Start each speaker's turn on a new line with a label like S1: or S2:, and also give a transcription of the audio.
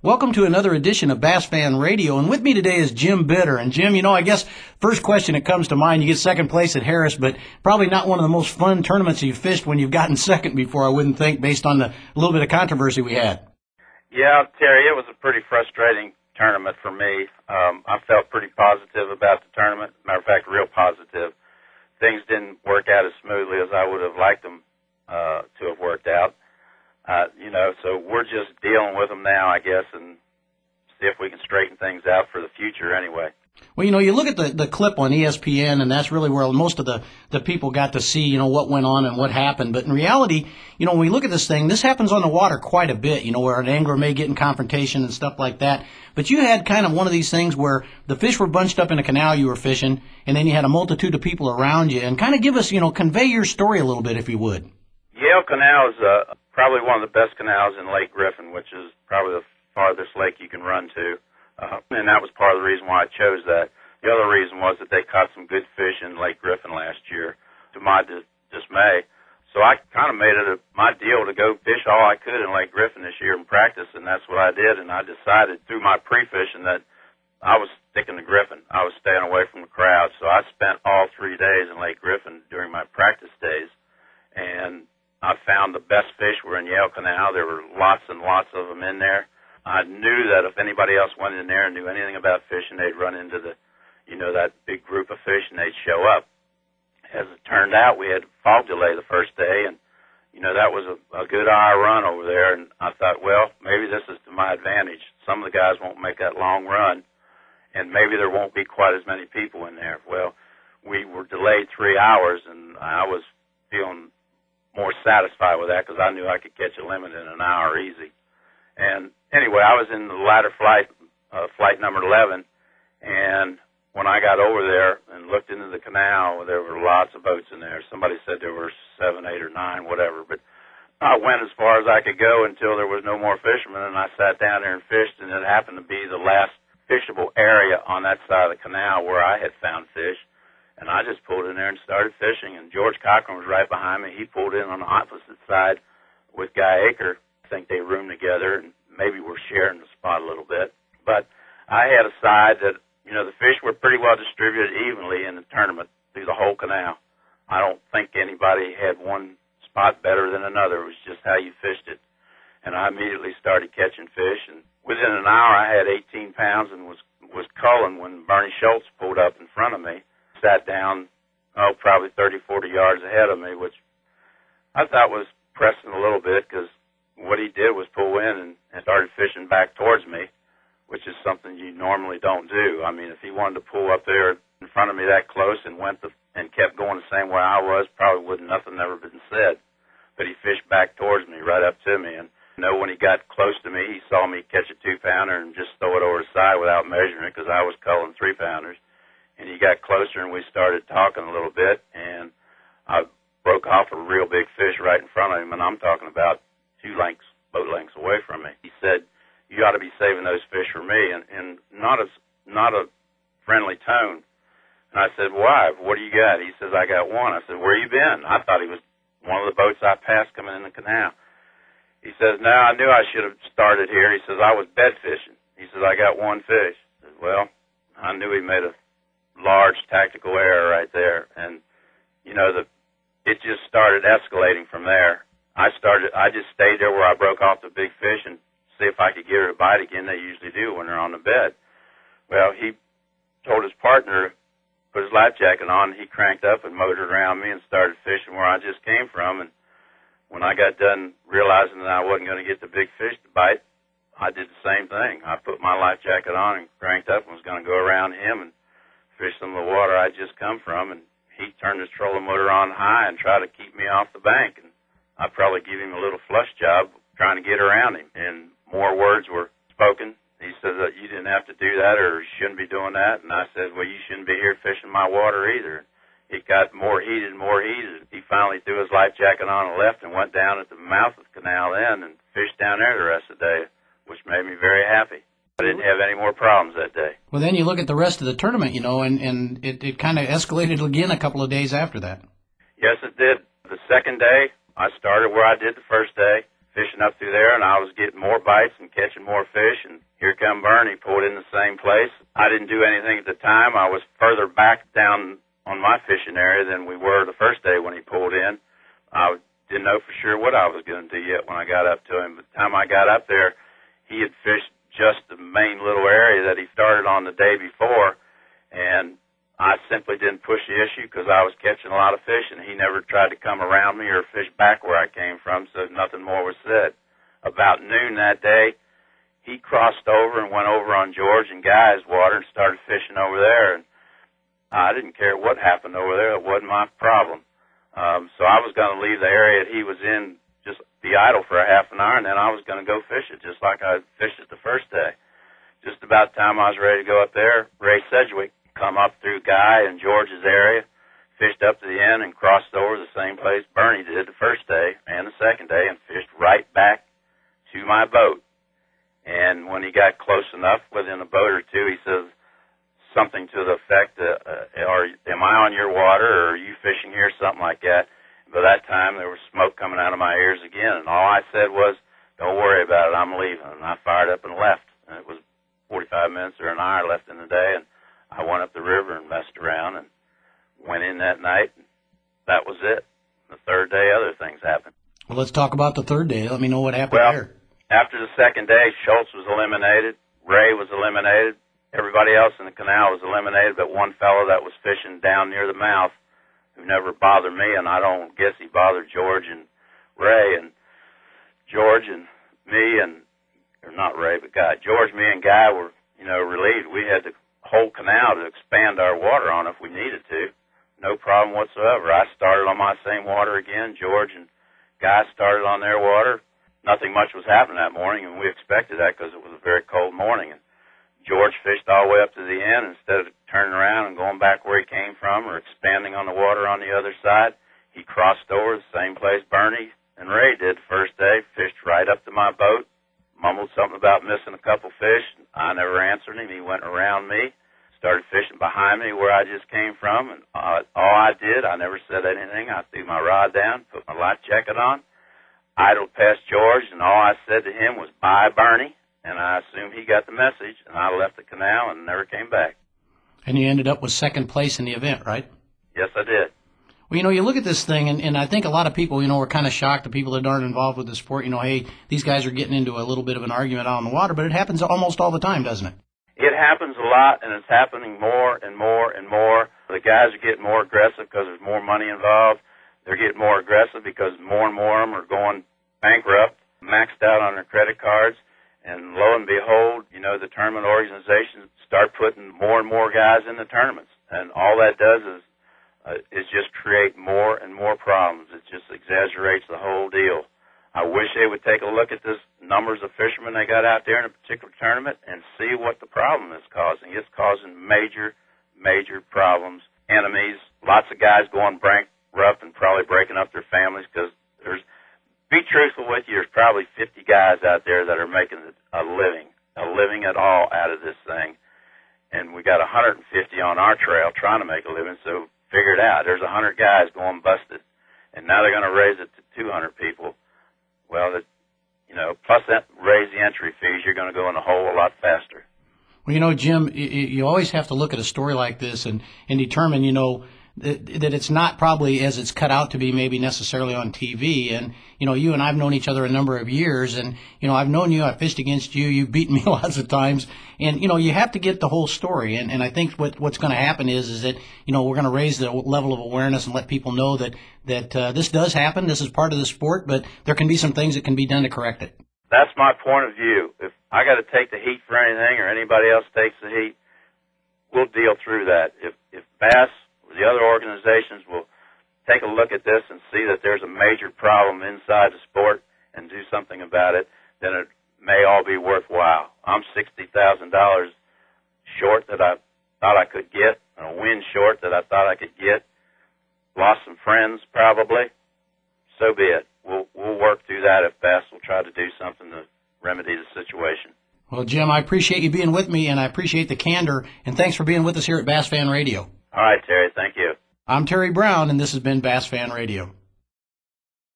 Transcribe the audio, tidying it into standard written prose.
S1: Welcome to another edition of Bass Fan Radio, and with me today is Jim Bitter. And Jim, I guess first question that comes to mind, you get second place at Harris, but probably not one of the most fun tournaments you've fished when you've gotten second before, I wouldn't think, based on the little bit of controversy we had.
S2: Yeah, Terry, it was a pretty frustrating tournament for me. I felt pretty positive about the tournament. Matter of fact, real positive. Things didn't work out as smoothly as I would have liked them to have worked out. So we're just dealing with them now, I guess, and see if we can straighten things out for the future anyway.
S1: Well, you look at the clip on ESPN, and that's really where most of the people got to see, what went on and what happened. But in reality, when we look at this thing, this happens on the water quite a bit, where an angler may get in confrontation and stuff like that. But you had kind of one of these things where the fish were bunched up in a canal you were fishing, and then you had a multitude of people around you. And kind of give us, convey your story a little bit, if you would.
S2: Yale Canal is probably one of the best canals in Lake Griffin, which is probably the farthest lake you can run to. And that was part of the reason why I chose that. The other reason was that they caught some good fish in Lake Griffin last year, to my dismay. So I kind of made it my deal to go fish all I could in Lake Griffin this year and practice, and that's what I did. And I decided through my pre-fishing that I was sticking to Griffin. I was staying away from the crowd. So I spent all 3 days in Lake Griffin during my practice days, and I found the best fish were in Yale Canal. There were lots and lots of them in there. I knew that if anybody else went in there and knew anything about fishing, they'd run into that big group of fish and they'd show up. As it turned out, we had fog delay the first day, and, that was a good hour run over there. And I thought, well, maybe this is to my advantage. Some of the guys won't make that long run, and maybe there won't be quite as many people in there. Well, we were delayed 3 hours, and I was feeling more satisfied with that because I knew I could catch a limit in an hour easy. And anyway, I was in the ladder flight, flight number 11, and when I got over there and looked into the canal, there were lots of boats in there. Somebody said there were 7, 8, or 9, whatever. But I went as far as I could go until there was no more fishermen, and I sat down there and fished, and it happened to be the last fishable area on that side of the canal where I had found fish. And I just pulled in there and started fishing, and George Cochran was right behind me. He pulled in on the opposite side with Guy Aker. I think they roomed together, and maybe we're sharing the spot a little bit. But I had a side that, the fish were pretty well distributed evenly in the tournament through the whole canal. I don't think anybody had one spot better than another. It was just how you fished it. And I immediately started catching fish, and within an hour I had 18 pounds and was culling when Bernie Schultz pulled up in front of me, sat down, probably 30, 40 yards ahead of me, which I thought was pressing a little bit because what he did was pull in and started fishing back towards me, which is something you normally don't do. I mean, if he wanted to pull up there in front of me that close and and kept going the same way I was, probably nothing ever been said. But he fished back towards me, right up to me. And when he got close to me, he saw me catch a 2-pounder and just throw it over the side without measuring it because I was culling 3-pounders. And he got closer and we started talking a little bit, and I broke off a real big fish right in front of him, and I'm talking about 2 boat lengths away from me. He said, "You ought to be saving those fish for me," and not a friendly tone. And I said, "Why? What do you got?" He says, "I got one." I said, "Where you been?" I thought he was one of the boats I passed coming in the canal. He says, "No, I knew I should have started here." He says, "I was bed fishing." He says, "I got one fish." I said, well, I knew he made a large tactical error right there. And, it just started escalating from there. I just stayed there where I broke off the big fish and see if I could get her to bite again. They usually do when they're on the bed. Well, he told his partner to put his life jacket on. He cranked up and motored around me and started fishing where I just came from. And when I got done realizing that I wasn't going to get the big fish to bite, I did the same thing. I put my life jacket on and cranked up and was going to go around him and fish some of the water I'd just come from. And he turned his trolling motor on high and tried to keep me off the bank. And I probably gave him a little flush job trying to get around him. And more words were spoken. He said that you didn't have to do that or you shouldn't be doing that. And I said, well, you shouldn't be here fishing my water either. It got more heated and more heated. He finally threw his life jacket on and left and went down at the mouth of the canal then and fished down there the rest of the day, which made me very happy. I didn't have any more problems that day.
S1: Well, then you look at the rest of the tournament, and it kind of escalated again a couple of days after that.
S2: Yes, it did. The second day, I started where I did the first day, fishing up through there, and I was getting more bites and catching more fish, and here come Bernie, pulled in the same place. I didn't do anything at the time. I was further back down on my fishing area than we were the first day when he pulled in. I didn't know for sure what I was going to do yet when I got up to him. By the time I got up there, he had fished just the main little area that he started on the day before, and I simply didn't push the issue because I was catching a lot of fish, and he never tried to come around me or fish back where I came from, so nothing more was said. About noon that day, he crossed over and went over on George and Guy's water and started fishing over there, and I didn't care what happened over there. It wasn't my problem. So I was going to leave the area that he was in, just be idle for a half an hour, and then I was going to go fish it just like I fished it the first day. Just about the time I was ready to go up there, Ray Sedgwick come up through Guy and George's area, fished up to the end and crossed over the same place Bernie did the first day and the second day and fished right back to my boat. And when he got close enough, within a boat or two, he says something to the effect, am I on your water or are you fishing here, something like that. By that time, there was smoke coming out of my ears again, and all I said was, don't worry about it, I'm leaving. And I fired up and left. And it was 45 minutes or an hour left in the day, and I went up the river and messed around and went in that night. And that was it. The third day, other things happened.
S1: Well, let's talk about the third day. Let me know what happened there.
S2: After the second day, Schultz was eliminated. Ray was eliminated. Everybody else in the canal was eliminated, but one fellow that was fishing down near the mouth who never bothered me, and I don't guess he bothered George and Ray. And George and me and, or not Ray, but Guy. George, me, and Guy were, relieved. We had the whole canal to expand our water on if we needed to. No problem whatsoever. I started on my same water again. George and Guy started on their water. Nothing much was happening that morning, and we expected that because it was a very cold morning. And George fished all the way up to the end. Instead of turning around and going back where he came from or expanding on the water on the other side, he crossed over the same place Bernie and Ray did the first day, fished right up to my boat, mumbled something about missing a couple fish. I never answered him. He went around me, started fishing behind me where I just came from, and all I did, I never said anything. I threw my rod down, put my life jacket on, idled past George, and all I said to him was, bye, Bernie, and I assumed he got the message, and I left the canal and never came back.
S1: And you ended up with second place in the event, right?
S2: Yes, I did.
S1: Well, you look at this thing, and I think a lot of people, were kind of shocked, the people that aren't involved with the sport, hey, these guys are getting into a little bit of an argument out on the water, but it happens almost all the time, doesn't it?
S2: It happens a lot, and it's happening more and more and more. The guys are getting more aggressive because there's more money involved. They're getting more aggressive because more and more of them are going bankrupt, maxed out on their credit cards, and lo and behold, the tournament organizations start putting more and more guys in the tournaments, and all that does is just create more and more problems. It just exaggerates the whole deal. I wish they would take a look at this numbers of fishermen they got out there in a particular tournament and see what the problem is causing. It's causing major, major problems, enemies, lots of guys going bankrupt and probably breaking up their families because be truthful with you, there's probably 50 guys out there that are making a living at all out of this thing. And we got 150 on our trail trying to make a living, so figure it out. There's 100 guys going busted, and now they're going to raise it to 200 people. Well, plus that raise the entry fees, you're going to go in a hole a lot faster.
S1: Well, Jim, you always have to look at a story like this and determine, that it's not probably as it's cut out to be maybe necessarily on TV. And, you and I've known each other a number of years, and, I've known you, I've fished against you, you've beaten me lots of times, and, you have to get the whole story. And I think what's going to happen is that, we're going to raise the level of awareness and let people know that this does happen, this is part of the sport, but there can be some things that can be done to correct it.
S2: That's my point of view. If I got to take the heat for anything or anybody else takes the heat, we'll deal through that. If Bass or the other organizations will take a look at this and see that there's a major problem inside the sport and do something about it, then it may all be worthwhile. I'm $60,000 short that I thought I could get, and a win short that I thought I could get. Lost some friends probably. So be it. We'll work through that if Bass will try to do something to remedy the situation.
S1: Well, Jim, I appreciate you being with me, and I appreciate the candor, and thanks for being with us here at Bass Fan Radio.
S2: All right, Terry. Thank you.
S1: I'm Terry Brown, and this has been Bass Fan Radio.